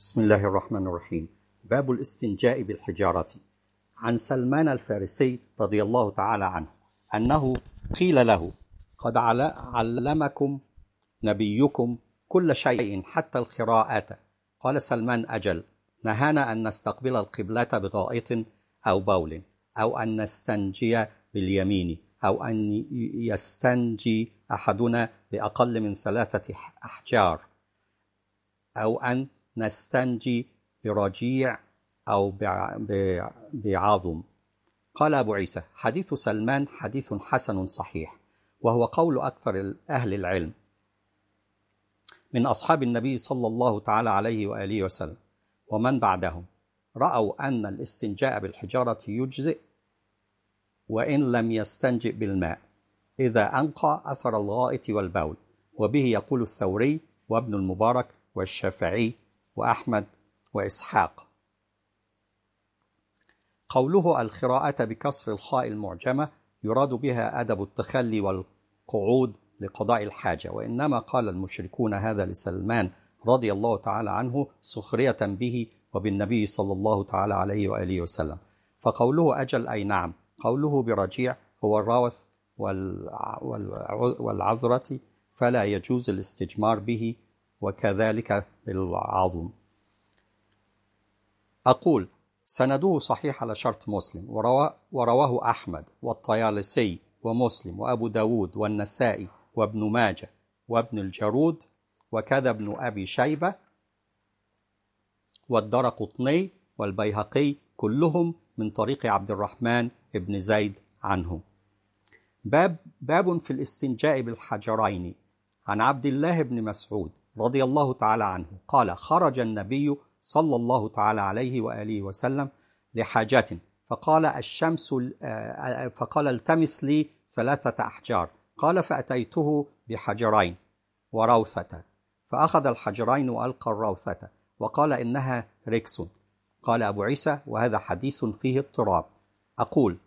بسم الله الرحمن الرحيم. باب الاستنجاء بالحجارة. عن سلمان الفارسي رضي الله تعالى عنه أنه قيل له: قد علمكم نبيكم كل شيء حتى القراءة. قال سلمان: أجل، نهانا أن نستقبل القبلة بغائط أو بول، أو أن نستنجي باليمين، أو أن يستنجي أحدنا بأقل من 3 أحجار، أو أن نستنجي برجيع أو بعظم. قال أبو عيسى: حديث سلمان حديث حسن صحيح، وهو قول أكثر أهل العلم من أصحاب النبي صلى الله تعالى عليه وآله وسلم ومن بعدهم، رأوا أن الاستنجاء بالحجارة يجزئ وإن لم يستنجئ بالماء إذا أنقى أثر الغائط والبول، وبه يقول الثوري وابن المبارك والشافعي وأحمد وإسحاق. قوله القراءة بكسر الخاء المعجمة يراد بها أدب التخلي والقعود لقضاء الحاجة، وإنما قال المشركون هذا لسلمان رضي الله تعالى عنه سخرية به وبالنبي صلى الله تعالى عليه وآله وسلم. فقوله أجل أي نعم. قوله برجيع هو الروث والعذرة، فلا يجوز الاستجمار به، وكذلك بالعظم. أقول: سنده صحيح على شرط مسلم، ورواه أحمد والطيالسي ومسلم وأبو داود والنسائي وابن ماجه وابن الجرود، وكذا ابن أبي شيبة والدرقطني والبيهقي، كلهم من طريق عبد الرحمن بن زيد عنه. باب في الاستنجاء بالحجرين. عن عبد الله بن مسعود رضي الله تعالى عنه قال: خرج النبي صلى الله تعالى عليه وآله وسلم لحاجة، فقال التمس لي 3 أحجار. قال: فأتيته بحجرين وروثة، فأخذ الحجرين وألقى الروثة وقال: إنها ركس. قال أبو عيسى: وهذا حديث فيه اضطراب. أقول: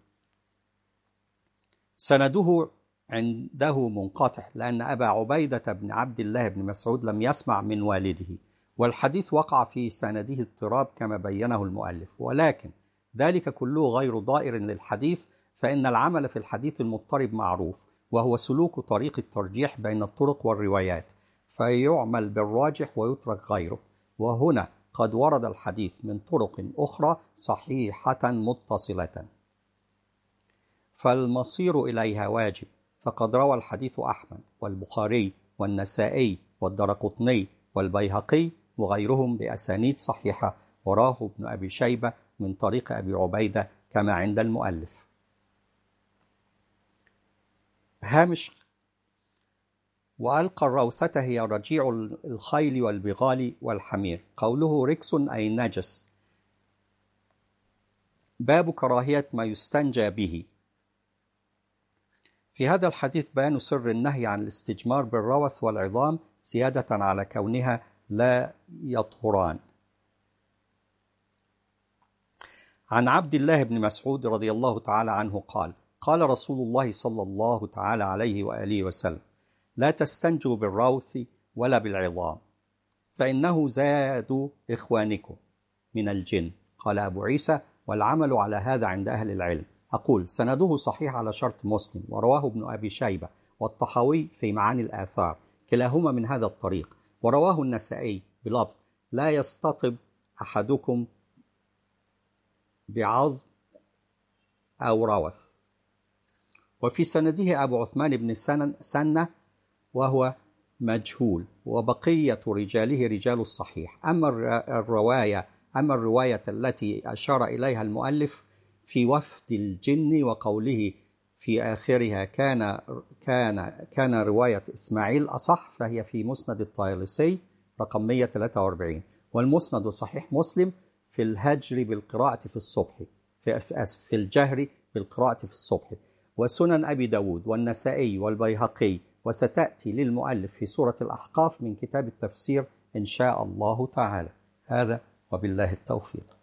سنده عنده منقطع، لأن أبا عبيدة بن عبد الله بن مسعود لم يسمع من والده، والحديث وقع في سنده اضطراب كما بينه المؤلف، ولكن ذلك كله غير ضائر للحديث، فإن العمل في الحديث المضطرب معروف، وهو سلوك طريق الترجيح بين الطرق والروايات، فيعمل بالراجح ويترك غيره. وهنا قد ورد الحديث من طرق أخرى صحيحة متصلة، فالمصير إليها واجب، فقد روى الحديث أحمد والبخاري والنسائي والدرقطني والبيهقي وغيرهم بأسانيد صحيحة، وراه ابن أبي شيبة من طريق أبي عبيدة كما عند المؤلف. هامش: وألقى الروثة هي رجيع الخيل والبغال والحمير. قوله ركس أي نجس. باب كراهية ما يستنجى به. في هذا الحديث بيان سر النهي عن الاستجمار بالروث والعظام، زيادة على كونها لا يطهران. عن عبد الله بن مسعود رضي الله تعالى عنه قال: قال رسول الله صلى الله تعالى عليه وآله وسلم: لا تستنجوا بالروث ولا بالعظام، فإنه زاد إخوانكم من الجن. قال أبو عيسى: والعمل على هذا عند أهل العلم. أقول: سنده صحيح على شرط مسلم، ورواه ابن أبي شيبة والطحاوي في معاني الآثار، كلاهما من هذا الطريق، ورواه النسائي بلفظ: لا يستطب أحدكم بعظم أو روث. وفي سنده أبو عثمان بن سنة وهو مجهول، وبقية رجاله رجال الصحيح. أما الرواية التي أشار إليها المؤلف في وفد الجن وقوله في آخرها كان رواية إسماعيل أصح، فهي في مسند الطيالسي رقم 143، والمسند صحيح مسلم في الهجر بالقراءة في الصبح، في الجهر بالقراءة في الصبح، وسنن أبي داود والنسائي والبيهقي، وستأتي للمؤلف في سورة الأحقاف من كتاب التفسير إن شاء الله تعالى. هذا وبالله التوفيق.